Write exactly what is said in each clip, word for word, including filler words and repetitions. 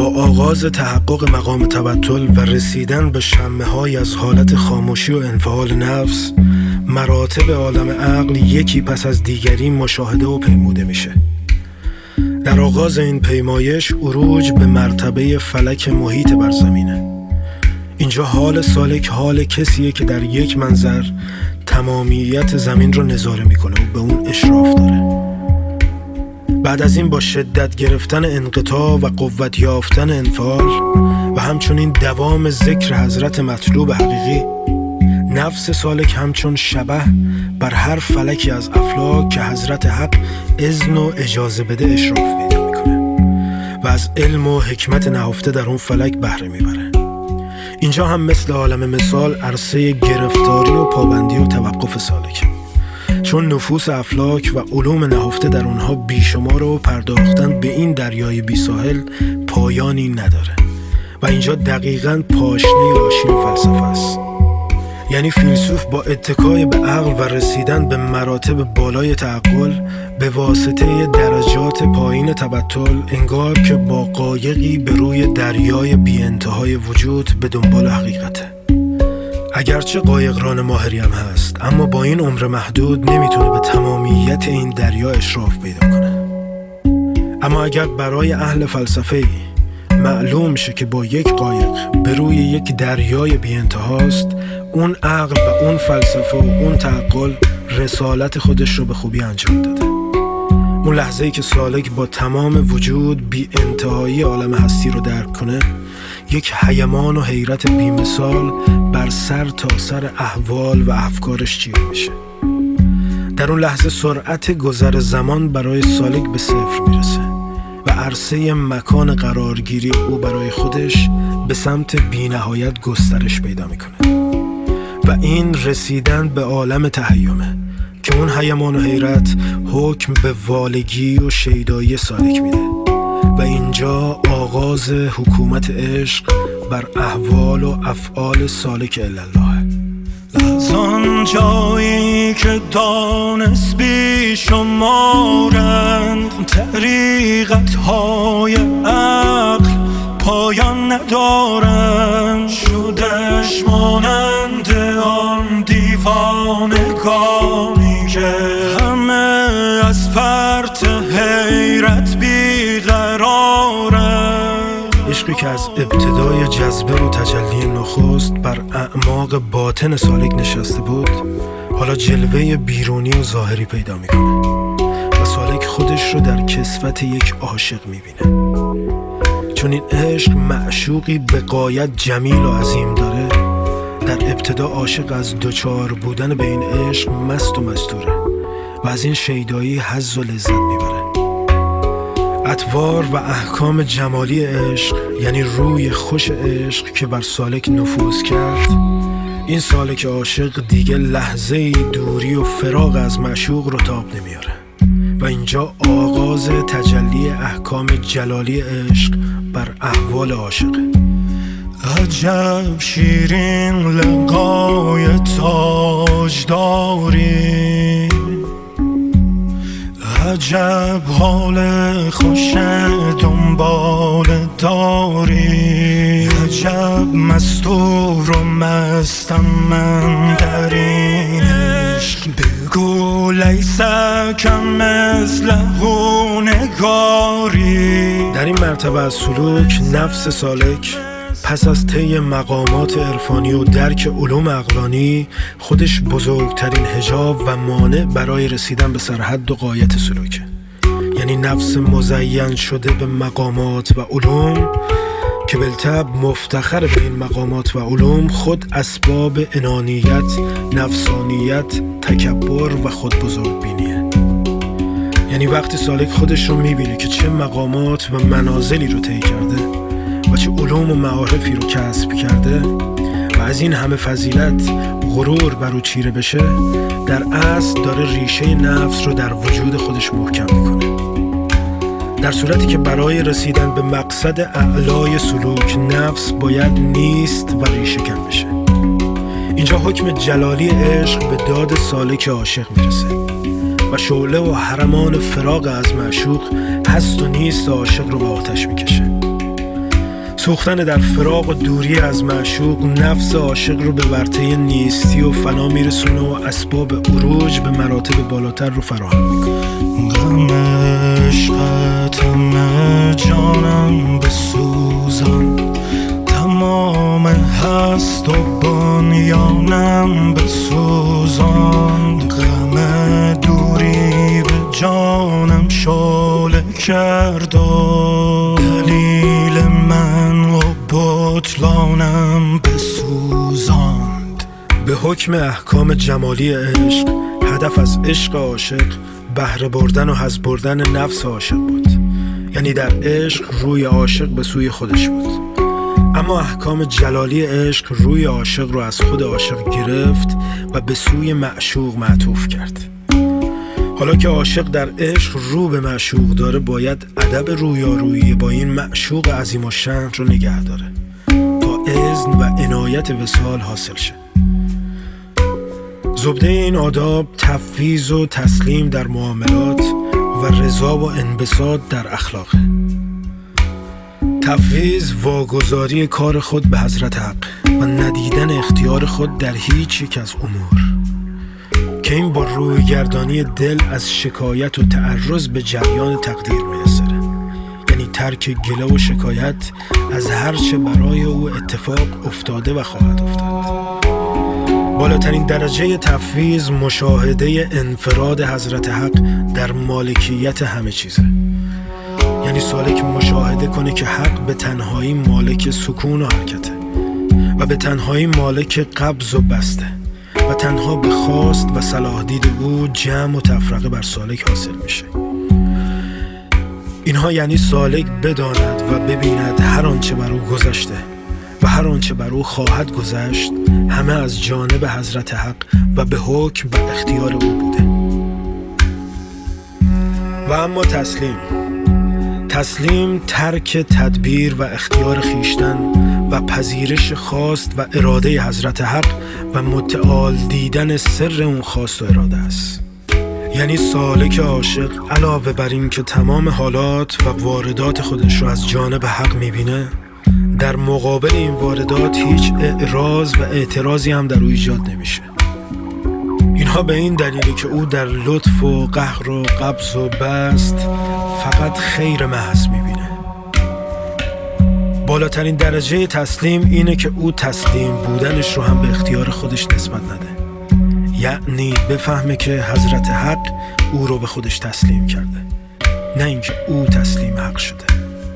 با آغاز تحقق مقام تبتل و رسیدن به شمه‌های از حالت خاموشی و انفعال نفس، مراتب عالم عقل یکی پس از دیگری مشاهده و پیموده میشه. در آغاز این پیمایش عروج به مرتبه فلک محیط بر زمینه. اینجا حال سالک حال کسیه که در یک منظر تمامیت زمین رو نظاره میکنه و به اون اشراف داره. بعد از این با شدت گرفتن انقطاع و قوت یافتن انفعال و همچنین دوام ذکر حضرت مطلوب حقیقی، نفس سالک همچون شبح بر هر فلکی از افلاک که حضرت حق اذن و اجازه بده اشراف پیدا میکنه و از علم و حکمت نهفته در اون فلک بهره میبره. اینجا هم مثل عالم مثال عرصه گرفتاری و پابندی و توقف سالک، چون نفوس افلاک و علوم نهفته در اونها بیشمار و پرداختن به این دریای بی ساحل پایانی نداره و اینجا دقیقاً پاشنه آشیل فلسفه است. یعنی فیلسوف با اتکای به عقل و رسیدن به مراتب بالای تعقل به واسطه درجات پایین تبتل انگار که با قایقی به روی دریای بی انتهای وجود به دنبال حقیقته. اگرچه قایقران ماهری هم هست، اما با این عمر محدود نمیتونه به تمامیت این دریا اشراف پیدا کنه. اما اگر برای اهل فلسفه‌ای معلوم شه که با یک قایق به روی یک دریای بی انتهاست، اون عقل و اون فلسفه و اون تعقل رسالت خودش رو به خوبی انجام داده. اون لحظه‌ای که سالک با تمام وجود بی انتهایی عالم هستی رو درک کنه، یک هیمان و حیرت بی مثال بر سر تا سر احوال و افکارش چیره میشه. در اون لحظه سرعت گذر زمان برای سالک به صفر میرسه و عرصه مکان قرارگیری او برای خودش به سمت بی نهایت گسترش پیدا میکنه و این رسیدن به عالم تهیمه که اون هیمان و حیرت حکم به والگی و شیدایی سالک میده و اینجا آغاز حکومت عشق بر احوال و افعال سالک الله. از آن جایی که دانست بی شمارند طریقت های عقل پایان ندارند، شدش مانند آن دیوانگانی که همه از فرط حیرت بیقرارند. عشقی که از ابتدای جذبه و تجلی نخست بر اعماق باطن سالک نشسته بود، حالا جلوه بیرونی و ظاهری پیدا میکنه و سالک خودش رو در کسوت یک عاشق میبینه. چون این عشق معشوقی به غایت جمیل و عظیم داره، در ابتدا عاشق از دوچار بودن به این عشق مست و مستوره و از این شیدایی حظ و لذت میبره. اطوار و احکام جمالی عشق، یعنی روی خوش عشق که بر سالک نفوذ کرد، این سالک عاشق دیگه لحظه‌ای دوری و فراغ از معشوق رو تاب نمیاره و اینجا آغاز تجلی احکام جلالی عشق بر احوال عاشقه. عجب شیرین لقای تاجداری، عجب حال خوش دنبال داری، عجب مستور و مستم من در این عشق، بگو لیسک مثله نگاری. در این مرتبه از سلوک نفس سالک پس از طی مقامات عرفانی و درک علوم عقلانی خودش بزرگترین حجاب و مانع برای رسیدن به سرحد و غایت سلوکه. یعنی نفس مزین شده به مقامات و علوم که بالطبع مفتخر به این مقامات و علوم خود اسباب انانیت، نفسانیت، تکبر و خود بزرگ بینیه. یعنی وقتی سالک خودش رو میبینه که چه مقامات و منازلی رو طی کرده و چه علوم و معارفی رو کسب کرده و از این همه فضیلت غرور بر او چیره بشه، در اصل داره ریشه نفس رو در وجود خودش محکم میکنه. در صورتی که برای رسیدن به مقصد اعلای سلوک نفس باید نیست و ریشه کن بشه. اینجا حکم جلالی عشق به داد سالک عاشق میرسه و شعله و حرمان فراق از معشوق هست و نیست عاشق رو به آتش میکشه. سوختن در فراق و دوری از معشوق نفس عاشق رو به ورطه نیستی و فنا میرسونه و اسباب عروج به مراتب بالاتر رو فراهم میکنه. غم عشقت همه جانم بسوزان، تمام هست و بنیانم بسوزان. غم دوری به جانم شعله کرد و دلیل من و بطلانم بسوزاند. به حکم احکام جمالی عشق، هدف از عشق عاشق بهره بردن و حظ بردن نفس عاشق بود، یعنی در عشق روی عاشق به سوی خودش بود. اما احکام جلالی عشق روی عاشق رو از خود عاشق گرفت و به سوی معشوق معطوف کرد. حالا که عاشق در عشق رو به معشوق داره، باید ادب رویارویی با این معشوق عظیم الشأن رو نگه داره تا اذن و عنایت وصال حاصل شه. زبده این آداب تفویض و تسلیم در معاملات و رضا و انبساط در اخلاق. تفویض واگذاری کار خود به حضرت حق و ندیدن اختیار خود در هیچ یک از امور، که این با رویگردانی دل از شکایت و تعرض به جریان تقدیر میسره، یعنی ترک گله و شکایت از هرچه برای او اتفاق افتاده و خواهد افتاد. بالاترین درجه تفویض مشاهده انفراد حضرت حق در مالکیت همه چیزه، یعنی سالک مشاهده کنه که حق به تنهایی مالک سکون و حرکته و به تنهایی مالک قبض و بسته و تنها به خواست و صلاح دید او جمع و تفرقه بر سالک حاصل میشه. اینها یعنی سالک بداند و ببیند هر آنچه بر او گذشته و هر آنچه بر او خواهد گذشت همه از جانب حضرت حق و به حکم و اختیار او بوده. و اما تسلیم تسلیم ترک تدبیر و اختیار خیشتن و پذیرش خواست و اراده حضرت حق و متعال دیدن سر اون خواست و اراده است. یعنی سالک عاشق علاوه بر این که تمام حالات و واردات خودش رو از جانب حق میبینه، در مقابل این واردات هیچ اعراض و اعتراضی هم در او ایجاد نمیشه. اینها به این دلیلی که او در لطف و قهر و قبض و بست فقط خیر محض میبینه. بالاترین درجه تسلیم اینه که او تسلیم بودنش رو هم به اختیار خودش نسبت نده، یعنی بفهمه که حضرت حق او رو به خودش تسلیم کرده، نه اینکه او تسلیم حق شده.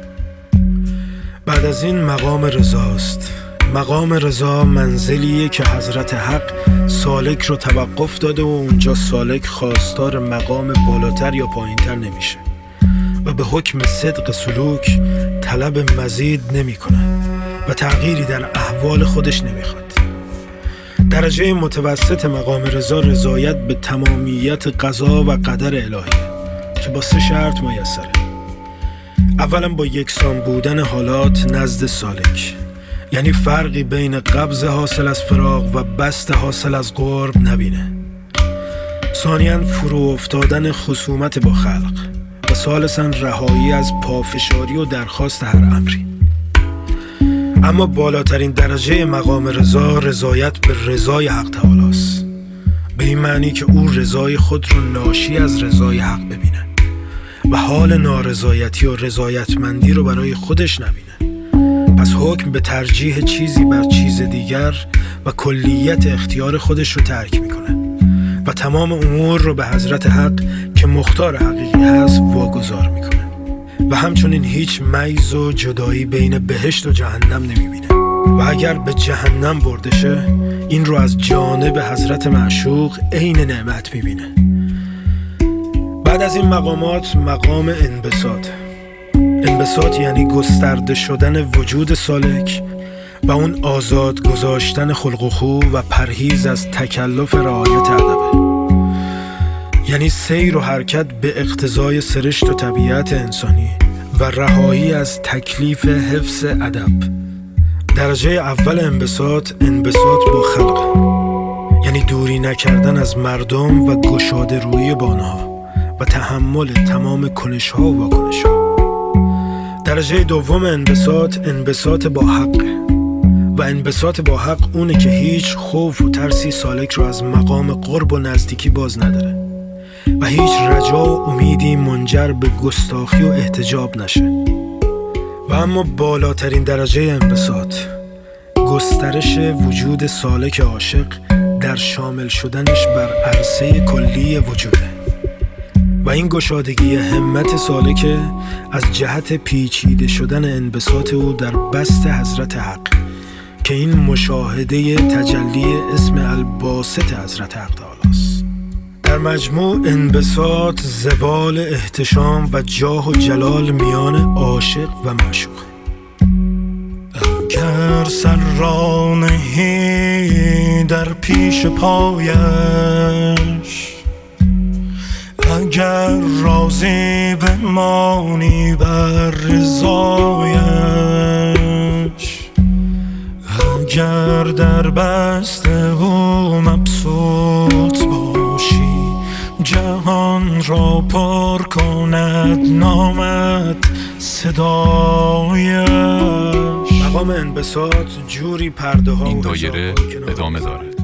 بعد از این مقام رضاست. مقام رضا منزلیه که حضرت حق سالک رو توقف داده و اونجا سالک خواستار مقام بالاتر یا پایینتر نمیشه و به حکم صدق سلوک طلب مزید نمیکنه و تغییری در احوال خودش نمیخواد. درجه متوسط مقام رضا رضایت به تمامیت قضا و قدر الهیه که با سه شرط میسره. اولا با یکسان بودن حالات نزد سالک، یعنی فرقی بین قبض حاصل از فراق و بست حاصل از قرب نبینه. ثانیاً فرو افتادن خصومت با خلق و ثالثاً رهایی از پافشاری و درخواست هر امری. اما بالاترین درجه مقام رضا رضایت به رضای حق تعالی است، به این معنی که او رضای خود رو ناشی از رضای حق ببینه و حال نارضایتی و رضایتمندی رو برای خودش نبینه. پس حکم به ترجیح چیزی بر چیز دیگر و کلیت اختیار خودش رو ترک میکنه و تمام امور رو به حضرت حق که مختار حقیقی هست واگذار میکنه و همچنین هیچ میز و جدایی بین بهشت و جهنم نمیبینه و اگر به جهنم برده شه این رو از جانب حضرت معشوق عین نعمت میبینه. بعد از این مقامات مقام انبساط. انبساط یعنی گسترده شدن وجود سالک و اون آزاد گذاشتن خلق و خو و پرهیز از تکلف رعایت ادبه، یعنی سیر و حرکت به اقتضای سرشت و طبیعت انسانی و رهایی از تکلیف حفظ ادب. درجه اول انبساط انبساط با خلق، یعنی دوری نکردن از مردم و گشاده روی بانها و تحمل تمام کنش‌ها و واکنش‌ها. درجه درجه دوم انبساط انبساط با حقه و انبساط با حق اونه که هیچ خوف و ترسی سالک رو از مقام قرب و نزدیکی باز نداره و هیچ رجا و امیدی منجر به گستاخی و احتجاب نشه. و اما بالاترین درجه انبساط گسترش وجود سالک عاشق در شامل شدنش بر عرصه کلی وجوده و این گشادگی همت سالک از جهت پیچیده شدن انبساط او در بسط حضرت حق که این مشاهده تجلی اسم الباسط حضرت حق تعالی است. در مجموع انبساط زوال احتشام و جاه و جلال میان عاشق و معشوق. اگر سر را نهی در پیش پایش، اگر راضی بمانی بر رضایش، اگر در بسته و مبسوط باشی جهان را پر کند نامت صدایش. مقام انبساط جوری پرده ها این دایره ادامه داره.